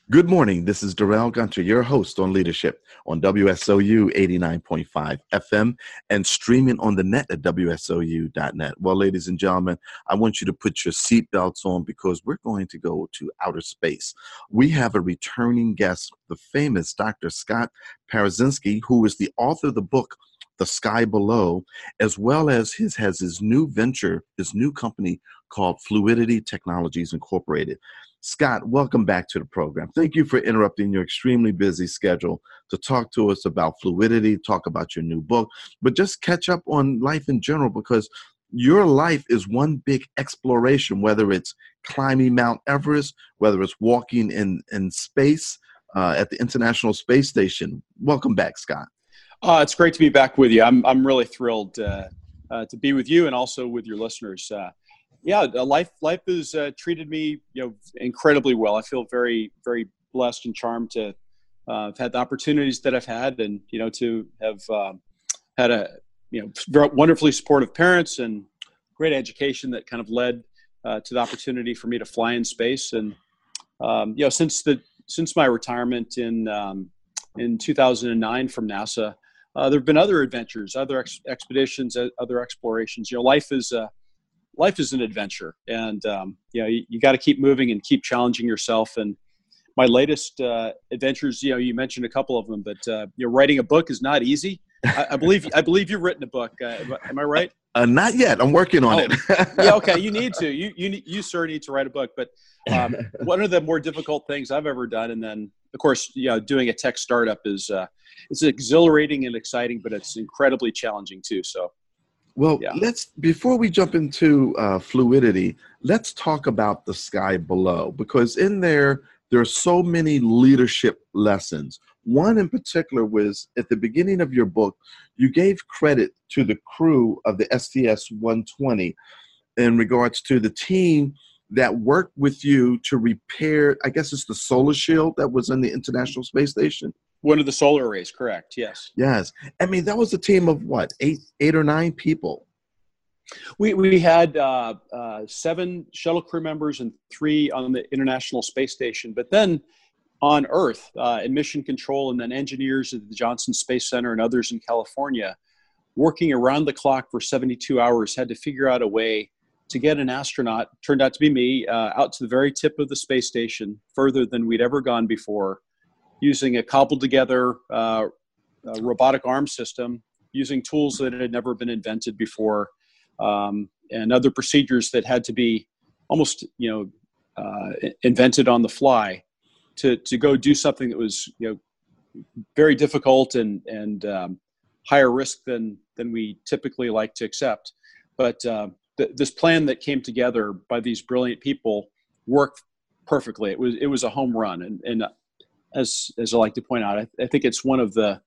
Good morning. This is Darrell Gunter, your host on Leadership on WSOU 89.5 FM and streaming on the net at WSOU.net. Well, ladies and gentlemen, I want you to put your seatbelts on because we're going to go to outer space. We have a returning guest, the famous Dr. Scott Parazynski, who is the author of the book, The Sky Below, as well as has his new venture, his new company called Fluidity Technologies Incorporated. Scott, welcome back to the program. Thank you for interrupting your extremely busy schedule to talk to us about fluidity, talk about your new book, but just catch up on life in general because your life is one big exploration, whether it's climbing Mount Everest, whether it's walking in space at the International Space Station. Welcome back, Scott. It's great to be back with you. I'm really thrilled to be with you and also with your listeners. Life has treated me, incredibly well. I feel very, very blessed and charmed to have had the opportunities that I've had, and to have had a very wonderfully supportive parents and great education that kind of led to the opportunity for me to fly in space. And since my retirement in 2009 from NASA, there have been other adventures, other expeditions, other explorations. Life is an adventure, and you got to keep moving and keep challenging yourself. And my latest adventures, you mentioned a couple of them, but writing a book is not easy. I believe you've written a book. Am I right? Not yet. I'm working on it. Yeah. Okay. You need to. You sir need to write a book. But one of the more difficult things I've ever done, and then of course, doing a tech startup is it's exhilarating and exciting, but it's incredibly challenging too. So. Well, before we jump into fluidity, let's talk about The Sky Below, because in there are so many leadership lessons. One in particular was at the beginning of your book, you gave credit to the crew of the STS-120 in regards to the team that worked with you to repair, I guess it's the solar shield that was in the International Space Station. One of the solar arrays, correct? Yes. Yes. I mean, that was a team of what, eight or nine people? We had 7 shuttle crew members and 3 on the International Space Station. But then on Earth, in mission control, and then engineers at the Johnson Space Center and others in California, working around the clock for 72 hours, had to figure out a way to get an astronaut, turned out to be me, out to the very tip of the space station, further than we'd ever gone before, using a cobbled together robotic arm system, using tools that had never been invented before, and other procedures that had to be almost, invented on the fly to go do something that was, very difficult and higher risk than we typically like to accept. But this plan that came together by these brilliant people worked perfectly. It was a home run, and as I like to point out, I think it's one of the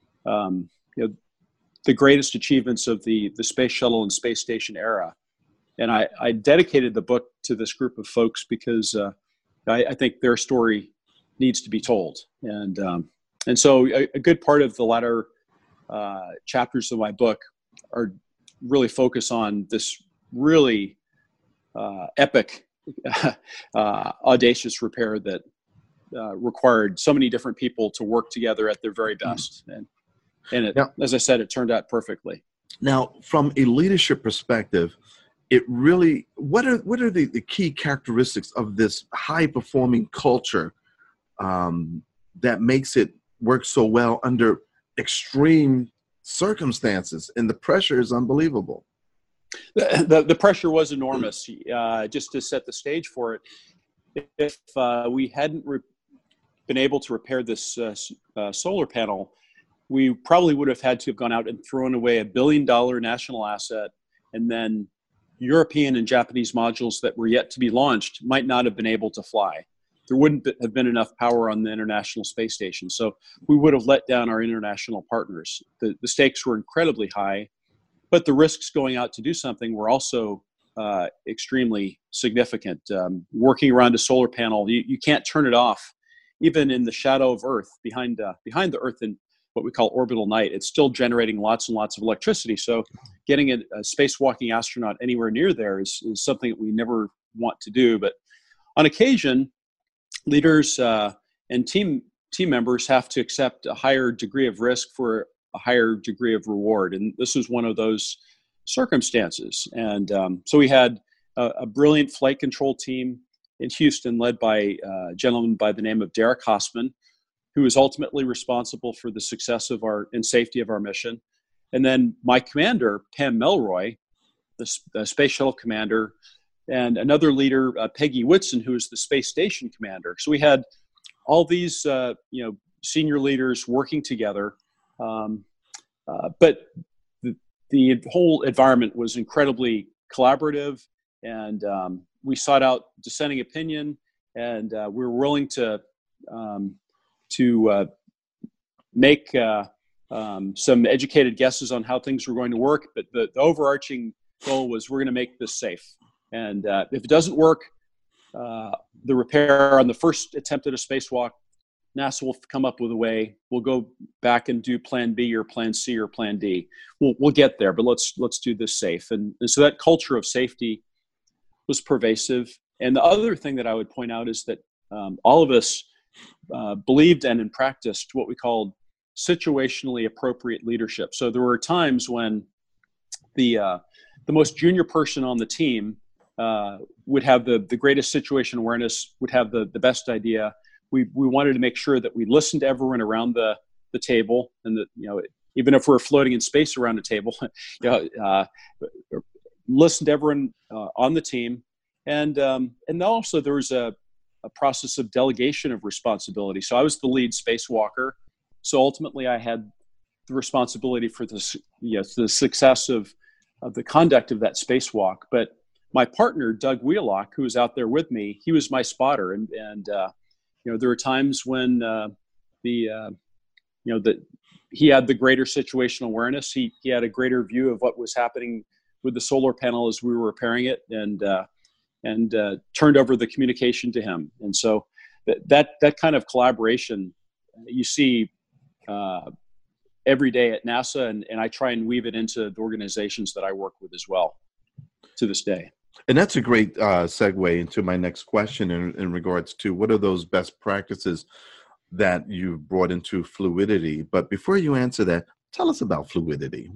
greatest achievements of the space shuttle and space station era. And I dedicated the book to this group of folks because I think their story needs to be told. And so a good part of the latter chapters of my book are really focus on this really epic, audacious repair that required so many different people to work together at their very best. And it, as I said, it turned out perfectly. Now, from a leadership perspective, it really, what are the key characteristics of this high performing culture that makes it work so well under extreme circumstances? And the pressure is unbelievable. The pressure was enormous. Just to set the stage for it, if we hadn't been able to repair this solar panel, we probably would have had to have gone out and thrown away $1 billion national asset, and then European and Japanese modules that were yet to be launched might not have been able to fly. There wouldn't have been enough power on the International Space Station. So we would have let down our international partners. The stakes were incredibly high, but the risks going out to do something were also extremely significant. Working around a solar panel, you can't turn it off. Even in the shadow of Earth, behind the Earth in what we call orbital night, it's still generating lots and lots of electricity. So getting a spacewalking astronaut anywhere near there is something that we never want to do. But on occasion, leaders and team members have to accept a higher degree of risk for a higher degree of reward. And this was one of those circumstances. And so we had a brilliant flight control team in Houston led by a gentleman by the name of Derek Hausman, who was ultimately responsible for the success of and safety of our mission. And then my commander, Pam Melroy, the space shuttle commander, and another leader, Peggy Whitson, who is the space station commander. So we had all these, senior leaders working together. But the whole environment was incredibly collaborative, and we sought out dissenting opinion, and we were willing to make some educated guesses on how things were going to work. But the overarching goal was we're going to make this safe. And if it doesn't work, the repair on the first attempt at a spacewalk, NASA will come up with a way. We'll go back and do Plan B or Plan C or Plan D. We'll get there, but let's do this safe. And so that culture of safety was pervasive. And the other thing that I would point out is that all of us believed and practiced what we called situationally appropriate leadership. So there were times when the most junior person on the team would have the greatest situation awareness, would have the best idea. We wanted to make sure that we listened to everyone around the table, and that, even if we're floating in space around the table, listen to everyone on the team. And also there was a process of delegation of responsibility. So I was the lead spacewalker. So ultimately I had the responsibility for the success of the conduct of that spacewalk. But my partner, Doug Wheelock, who was out there with me, he was my spotter. And there were times when he had the greater situational awareness. He had a greater view of what was happening with the solar panel as we were repairing it, and turned over the communication to him. And so that kind of collaboration you see every day at NASA, and I try and weave it into the organizations that I work with as well to this day. And that's a great segue into my next question in regards to what are those best practices that you've brought into Fluidity. But before you answer that, tell us about Fluidity.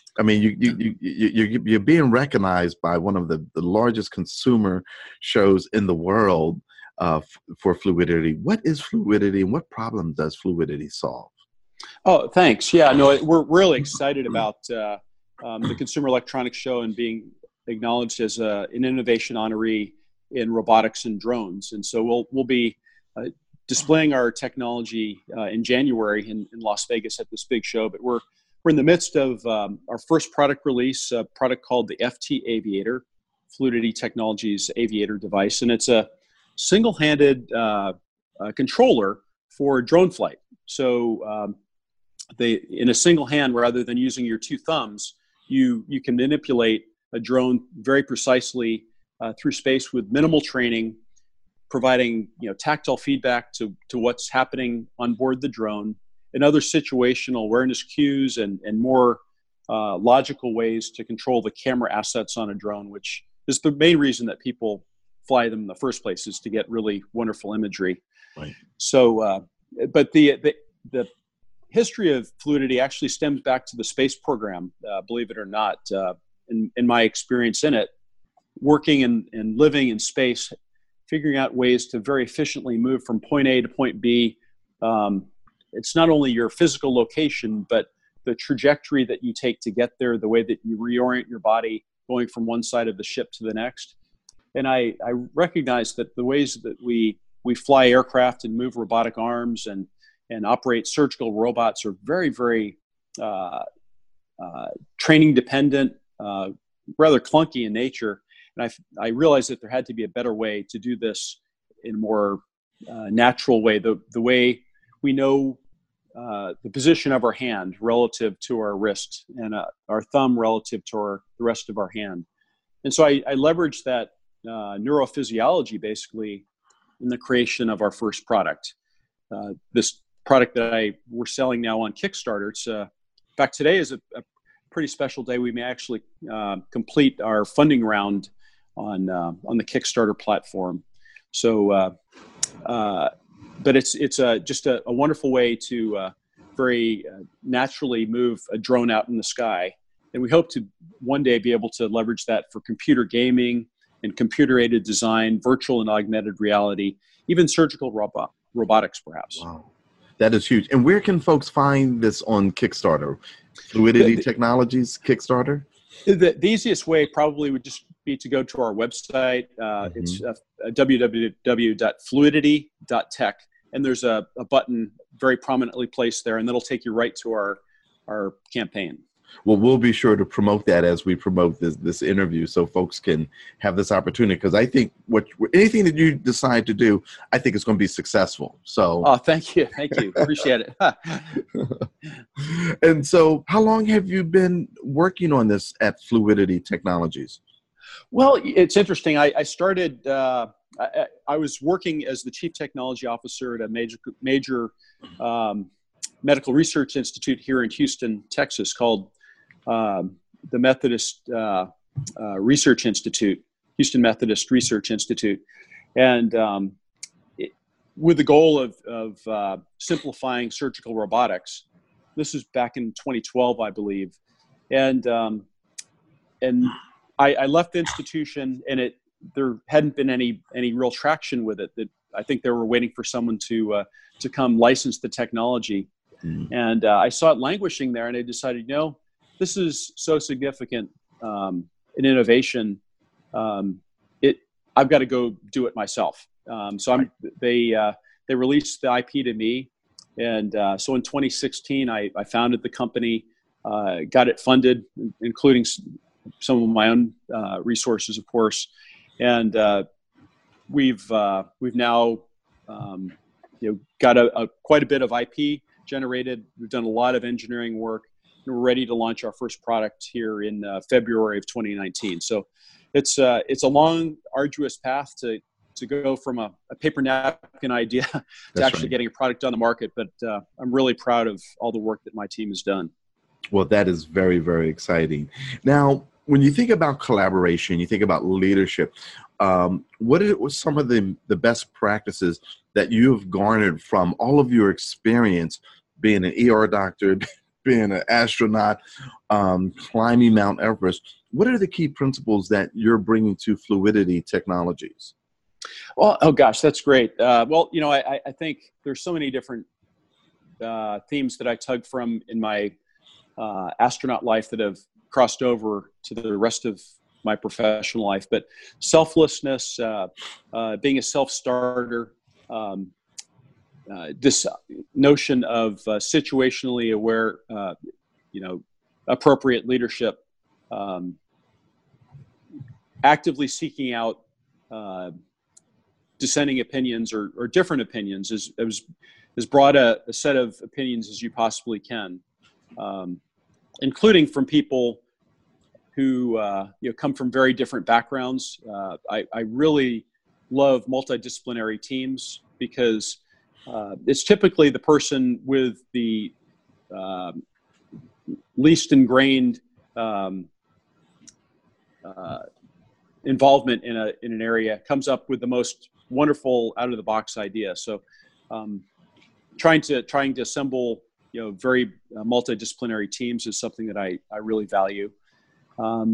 You're being recognized by one of the largest consumer shows in the world for Fluidity. What is Fluidity, and what problem does Fluidity solve? Oh, thanks. Yeah, no, we're really excited about the Consumer Electronics Show and being acknowledged as an innovation honoree in robotics and drones. And so we'll be displaying our technology in January in Las Vegas at this big show. But we're in the midst of our first product release, a product called the FT Aviator, Fluidity Technologies Aviator device. And it's a single-handed controller for drone flight. So in a single hand, rather than using your two thumbs, you can manipulate a drone very precisely through space with minimal training, providing tactile feedback to what's happening on board the drone, and other situational awareness cues and more logical ways to control the camera assets on a drone, which is the main reason that people fly them in the first place, is to get really wonderful imagery. Right. So, but the history of Fluidity actually stems back to the space program, believe it or not. In my experience in it, working and living in space, figuring out ways to very efficiently move from point A to point B. It's not only your physical location, but the trajectory that you take to get there, the way that you reorient your body going from one side of the ship to the next. And I recognize that the ways that we fly aircraft and move robotic arms and operate surgical robots are very, very training dependent, rather clunky in nature. And I realized that there had to be a better way to do this in a more natural way, the way we know the position of our hand relative to our wrist, and our thumb relative to the rest of our hand. And so I leveraged that neurophysiology basically in the creation of our first product. This product that we're selling now on Kickstarter. In fact, today is a pretty special day. We may actually complete our funding round on the Kickstarter platform. So, but but it's just a wonderful way to very naturally move a drone out in the sky. And we hope to one day be able to leverage that for computer gaming and computer-aided design, virtual and augmented reality, even surgical robotics, perhaps. Wow. That is huge. And where can folks find this on Kickstarter? Fluidity Technologies Kickstarter? The easiest way probably would just be to go to our website. It's www.fluidity.tech. And there's a button very prominently placed there, and that'll take you right to our campaign. Well, we'll be sure to promote that as we promote this interview, so folks can have this opportunity. Because I think anything that you decide to do, I think it's going to be successful. So, thank you, appreciate it. And so, how long have you been working on this at Fluidity Technologies? Well, it's interesting. I started. I was working as the chief technology officer at a major medical research institute here in Houston, Texas, called the Methodist Research Institute, Houston Methodist Research Institute, and with the goal of simplifying surgical robotics. This was back in 2012, I believe, and I left the institution, and there hadn't been any real traction with it. That I think they were waiting for someone to come license the technology. And I saw it languishing there, and I decided, this is so significant an innovation. I've got to go do it myself. So they released the IP to me, and so in 2016 I founded the company, got it funded, including some of my own resources, of course, and we've now got quite a bit of IP generated. We've done a lot of engineering work, and we're ready to launch our first product here in February of 2019. So it's a long, arduous path to go from a paper napkin idea to actually getting a product on the market. But I'm really proud of all the work that my team has done. Well, that is very, very exciting. Now, when you think about collaboration, you think about leadership, what are some of the best practices that you have garnered from all of your experience being an ER doctor, being an astronaut, climbing Mount Everest? What are the key principles that you're bringing to Fluidity Technologies? Well, oh gosh, that's great. Well, I think there's so many different themes that I tug from in my astronaut life that have crossed over to the rest of my professional life. But selflessness, being a self-starter, this notion of situationally aware, appropriate leadership, actively seeking out dissenting opinions or different opinions, as broad a set of opinions as you possibly can, including from people who come from very different backgrounds. I really love multidisciplinary teams because it's typically the person with the least ingrained involvement in an area comes up with the most wonderful out of the box idea. So trying to assemble very multidisciplinary teams is something that I really value. I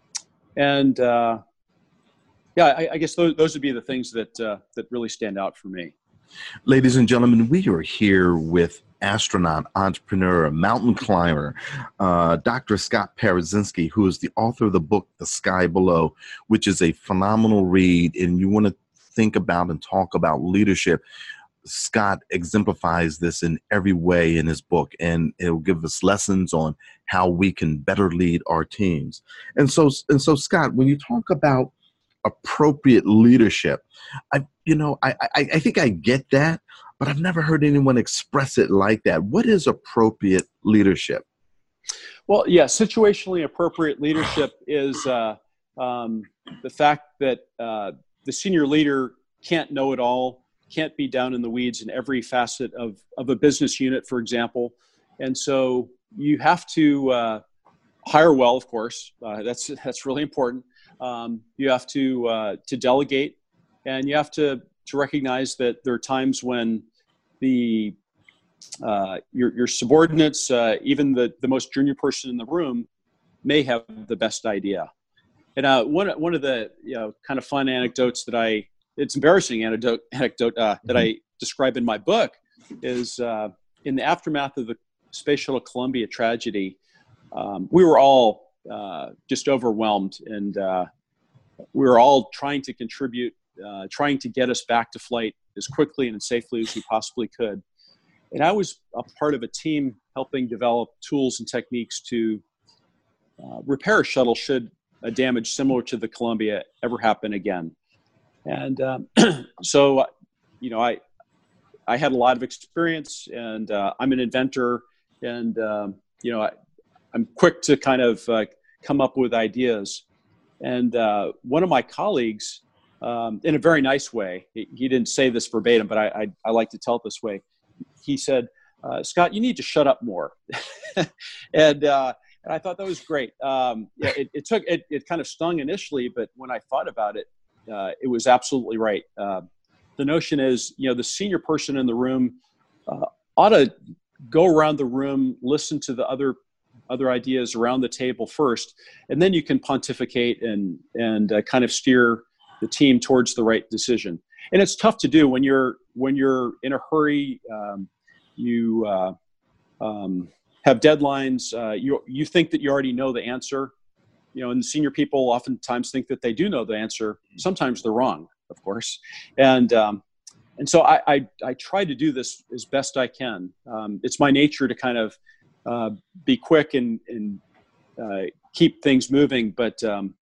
guess those would be the things that really stand out for me. Ladies and gentlemen, we are here with astronaut, entrepreneur, mountain climber, Dr. Scott Parazynski, who is the author of the book, The Sky Below, which is a phenomenal read. And you want to think about and talk about leadership. Scott exemplifies this in every way in his book, and it'll give us lessons on how we can better lead our teams. And so Scott, when you talk about appropriate leadership, I think I get that, but I've never heard anyone express it like that. What is appropriate leadership? Well, yeah, situationally appropriate leadership is the fact that the senior leader can't know it all, can't be down in the weeds in every facet of a business unit, for example. And so you have to hire well, of course. That's really important. You have to delegate, and you have to recognize that there are times when your subordinates, even the most junior person in the room, may have the best idea. And one of the kind of fun anecdotes it's embarrassing anecdote that I describe in my book is in the aftermath of the Space Shuttle Columbia tragedy, we were all just overwhelmed, and we were all trying to contribute, trying to get us back to flight as quickly and safely as we possibly could. And I was a part of a team helping develop tools and techniques to repair a shuttle should a damage similar to the Columbia ever happen again. And so, I had a lot of experience, and I'm an inventor, and I'm quick to kind of come up with ideas. And one of my colleagues, in a very nice way, he didn't say this verbatim, but I like to tell it this way. He said, "Scott, you need to shut up more." And I thought that was great. It kind of stung initially, but when I thought about it, it was absolutely right. The notion is, the senior person in the room ought to go around the room, listen to the other ideas around the table first, and then you can pontificate and kind of steer the team towards the right decision. And it's tough to do when you're in a hurry. You have deadlines. You think that you already know the answer, and senior people oftentimes think that they do know the answer. Sometimes they're wrong, of course. And so I try to do this as best I can. It's my nature to kind of be quick and keep things moving, but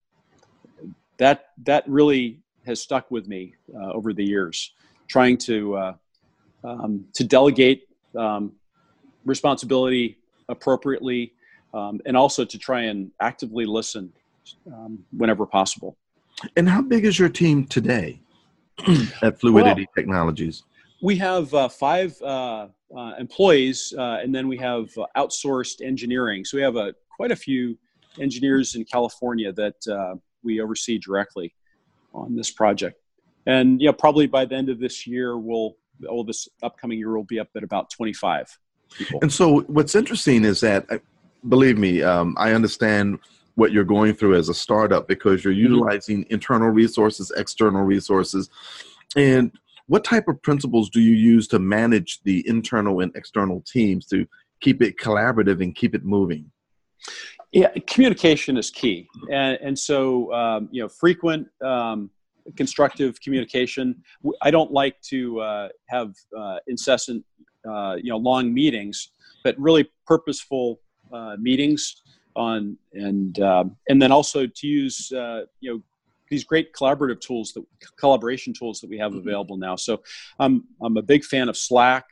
that really has stuck with me over the years, trying to delegate responsibility appropriately, and also to try and actively listen whenever possible. And how big is your team today at Fluidity Technologies? We have 5 employees, and then we have outsourced engineering. So we have quite a few engineers in California that we oversee directly on this project. And probably by the end of this year, this upcoming year, we'll be up at about 25 people. And so what's interesting is that, believe me, I understand what you're going through as a startup, because you're utilizing internal resources, external resources. And what type of principles do you use to manage the internal and external teams to keep it collaborative and keep it moving? Yeah, communication is key. And so, frequent, constructive communication. I don't like to have incessant, long meetings, but really purposeful meetings and then also to use these great collaboration tools that we have available now. So I'm a big fan of Slack,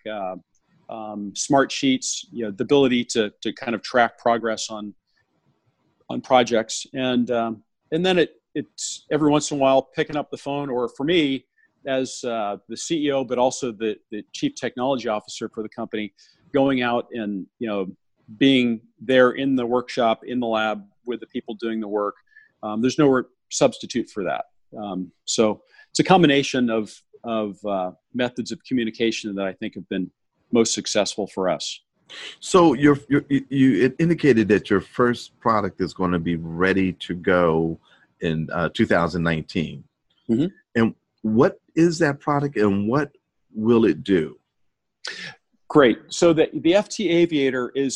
Smartsheets, the ability to kind of track progress on projects, and then it's every once in a while picking up the phone, or for me as the CEO, but also the chief technology officer for the company, going out and being there in the workshop, in the lab with the people doing the work. There's no substitute for that. So it's a combination of methods of communication that I think have been most successful for us. So you indicated that your first product is going to be ready to go in 2019. Mm-hmm. And what is that product, and what will it do? Great. So the FT Aviator is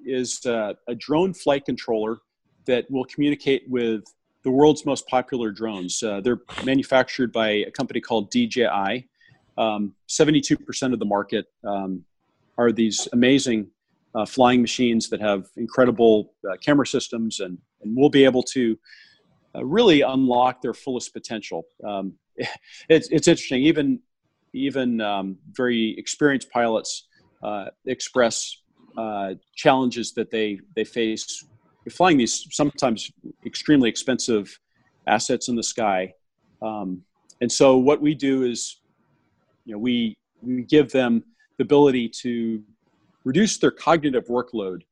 a drone flight controller that will communicate with the world's most popular drones. They're manufactured by a company called DJI. 72% of the market are these amazing flying machines that have incredible camera systems, and will be able to really unlock their fullest potential. It's interesting. Even very experienced pilots express challenges that they face flying these sometimes extremely expensive assets in the sky. And so what we do is, we give them the ability to reduce their cognitive workload.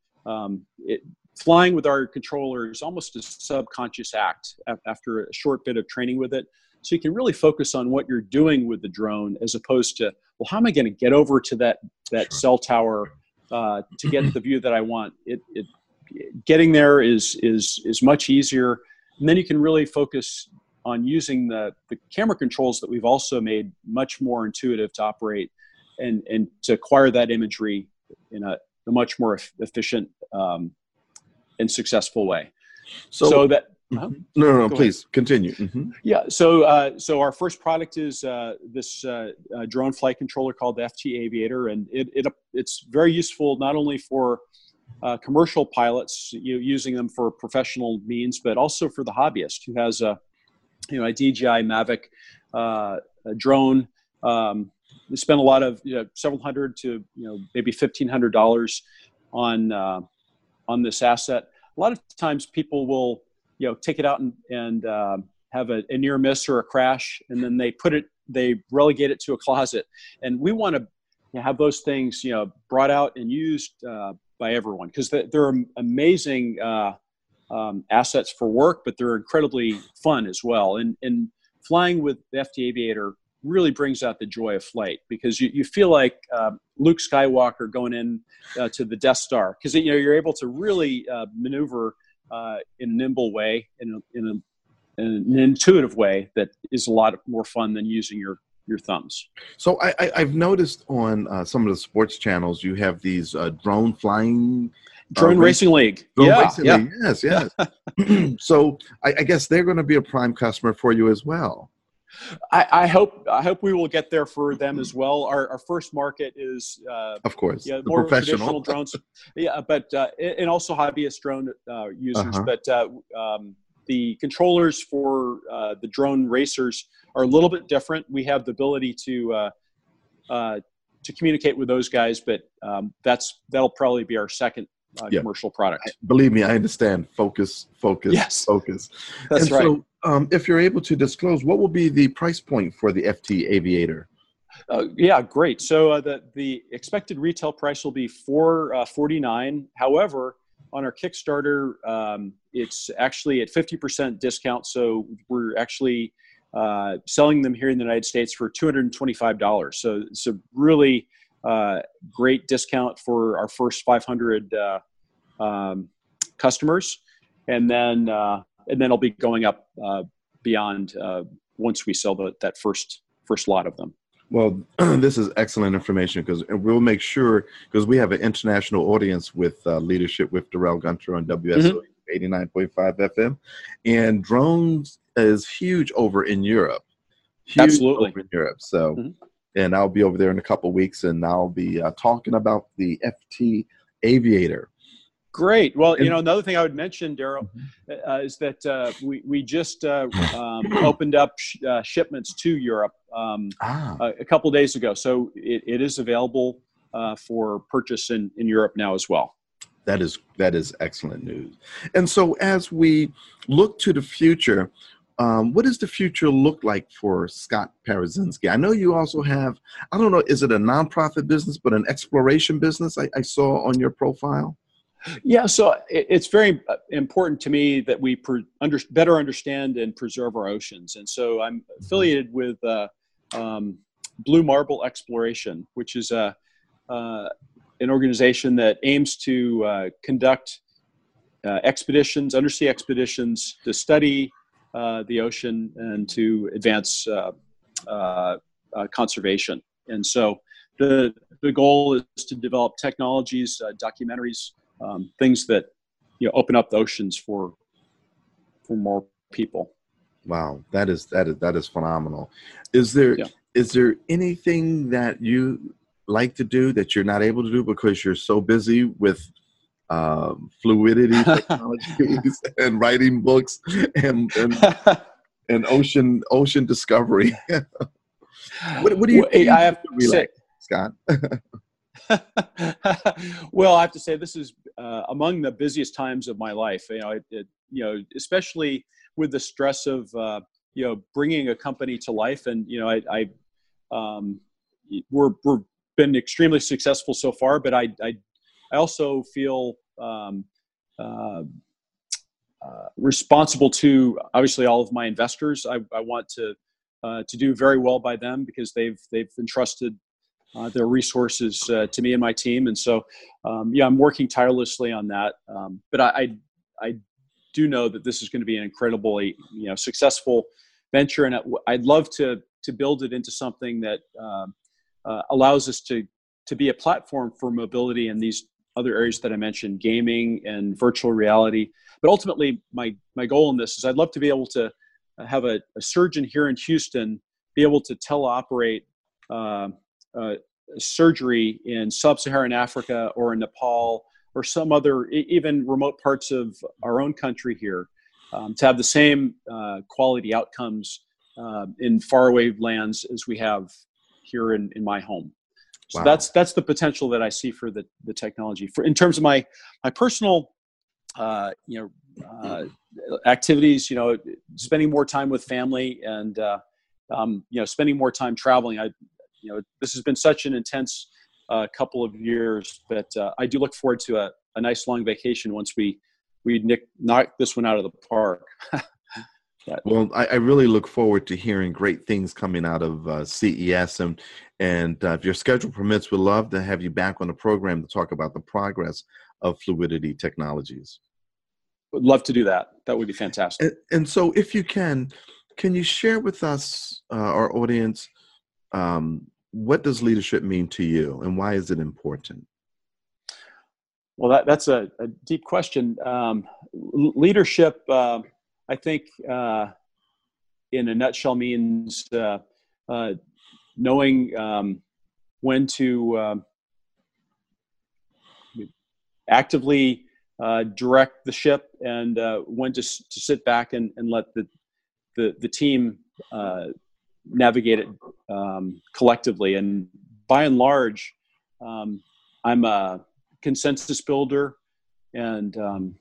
Flying with our controller is almost a subconscious act after a short bit of training with it. So you can really focus on what you're doing with the drone as opposed to, well, how am I going to get over to that cell tower to get the view that I want? Getting there is much easier. And then you can really focus on using the camera controls that we've also made much more intuitive to operate and to acquire that imagery in a much more efficient and successful way. So that no, please continue. Yeah. So our first product is this drone flight controller called the FT Aviator, and it's very useful not only for commercial pilots using them for professional means, but also for the hobbyist who has a DJI Mavic drone. They spend a lot of several hundred to maybe $1,500 on this asset. A lot of times people will take it out and have a near miss or a crash, and then they relegate it to a closet. And we want to have those things brought out and used by everyone, because they're amazing assets for work, but they're incredibly fun as well. And flying with the FT Aviator really brings out the joy of flight, because you feel like Luke Skywalker going in to the Death Star, because you're able to really maneuver in a nimble way, in an intuitive way that is a lot more fun than using your thumbs. So I've noticed on some of the sports channels you have these drone flying. Drone Racing League. Racing League. Yes. So I guess they're going to be a prime customer for you as well. I hope we will get there for them as well. Our first market is, of course, the more traditional drones. But and also hobbyist drone users. But the controllers for the drone racers are a little bit different. We have the ability to communicate with those guys, but that'll probably be our second commercial product. Believe me, I understand. Focus. Yes. Focus. That's right. So, if you're able to disclose, what will be the price point for the FT Aviator? Yeah, great. So the expected retail price will be $449. However, on our Kickstarter, it's actually at 50% discount. So we're actually selling them here in the United States for $225. So it's a really great discount for our first 500 customers, and then it'll be going up beyond once we sell that first lot of them. Well, this is excellent information, because we'll make sure, because we have an international audience with Leadership with Darrell Gunter on WSO 89.5 FM, and drones is huge over in Europe. Absolutely. Over in Europe. So, and I'll be over there in a couple of weeks, and I'll be talking about the FT Aviator. Great. Well, another thing I would mention, Daryl, is that we just opened up shipments to Europe a couple of days ago. So it is available for purchase in Europe now as well. That is excellent news. And so as we look to the future, what does the future look like for Scott Parazynski? I know you also have, I don't know, is it a nonprofit business, but an exploration business I saw on your profile? Yeah, so it's very important to me that we better understand and preserve our oceans. And so I'm affiliated with Blue Marble Exploration, which is an organization that aims to conduct expeditions, undersea expeditions, to study the ocean and to advance conservation. And so the goal is to develop technologies, documentaries, things that open up the oceans for more people. Wow, that is phenomenal. Is there anything that you like to do that you're not able to do because you're so busy with fluidity technologies and writing books and ocean discovery? What do you think? I have to say, Scott? Well, I have to say this is among the busiest times of my life. Especially with the stress of bringing a company to life, and we're been extremely successful so far. But I also feel responsible to obviously all of my investors. I want to to do very well by them because they've entrusted their resources to me and my team. And so, I'm working tirelessly on that. But I do know that this is going to be an incredibly, successful venture, and I'd love to build it into something that allows us to be a platform for mobility in these other areas that I mentioned, gaming and virtual reality. But ultimately, my goal in this is I'd love to be able to have a surgeon here in Houston be able to teleoperate surgery in sub-Saharan Africa or in Nepal or some other, even remote parts of our own country here, to have the same quality outcomes in faraway lands as we have here in my home. So Wow. that's the potential that I see for the technology. For in terms of my personal activities, spending more time with family and spending more time traveling. This has been such an intense couple of years, but I do look forward to a nice long vacation once we knock this one out of the park. Well, I really look forward to hearing great things coming out of CES, and if your schedule permits, we'd love to have you back on the program to talk about the progress of Fluidity Technologies. Would love to do that. That would be fantastic. And so, if you can you share with us, our audience, what does leadership mean to you, and why is it important? Well, that's a deep question. Leadership, I think, in a nutshell, means knowing when to actively direct the ship and when to sit back and let the team navigate it collectively. And by and large, I'm a consensus builder, and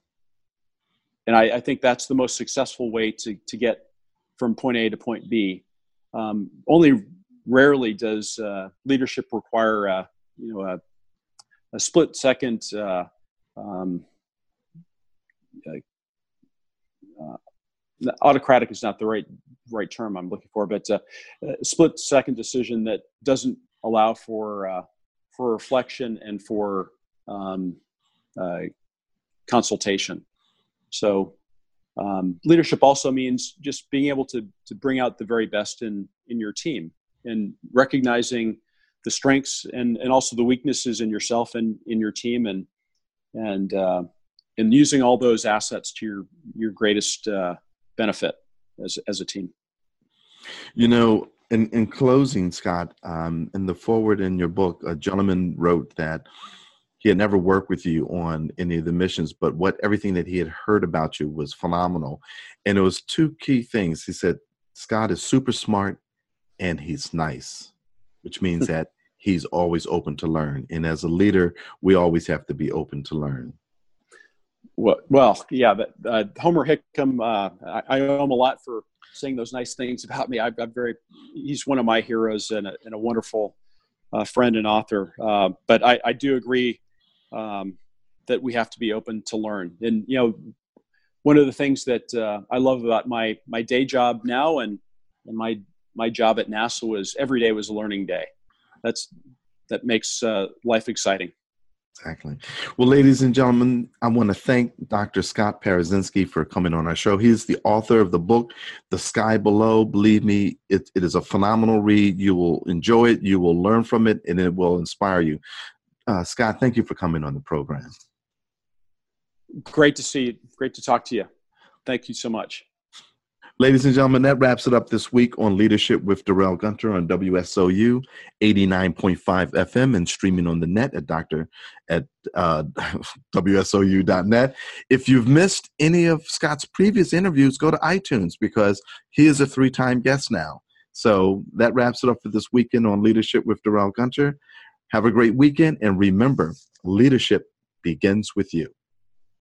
I think that's the most successful way to get from point A to point B. Only rarely does leadership require a split second. Autocratic is not the right term I'm looking for, but a split second decision that doesn't allow for reflection and for consultation. So leadership also means just being able to bring out the very best in your team, and recognizing the strengths and also the weaknesses in yourself and in your team, and using all those assets to your greatest benefit as a team. In closing, Scott, in the foreword in your book, a gentleman wrote that he had never worked with you on any of the missions, but everything that he had heard about you was phenomenal. And it was two key things. He said, Scott is super smart and he's nice, which means that he's always open to learn. And as a leader, we always have to be open to learn. Well, yeah, but Homer Hickam, I owe him a lot for saying those nice things about me. He's one of my heroes and a wonderful friend and author. But I do agree that we have to be open to learn. And, one of the things that I love about my day job now and my job at NASA was every day was a learning day. That makes life exciting. Exactly. Well, ladies and gentlemen, I want to thank Dr. Scott Parazynski for coming on our show. He is the author of the book, The Sky Below. Believe me, it is a phenomenal read. You will enjoy it. You will learn from it, and it will inspire you. Scott, thank you for coming on the program. Great to see you. Great to talk to you. Thank you so much. Ladies and gentlemen, that wraps it up this week on Leadership with Darrell Gunter on WSOU 89.5 FM and streaming on the net at WSOU.net. If you've missed any of Scott's previous interviews, go to iTunes because he is a 3-time guest now. So that wraps it up for this weekend on Leadership with Darrell Gunter. Have a great weekend, and remember, leadership begins with you.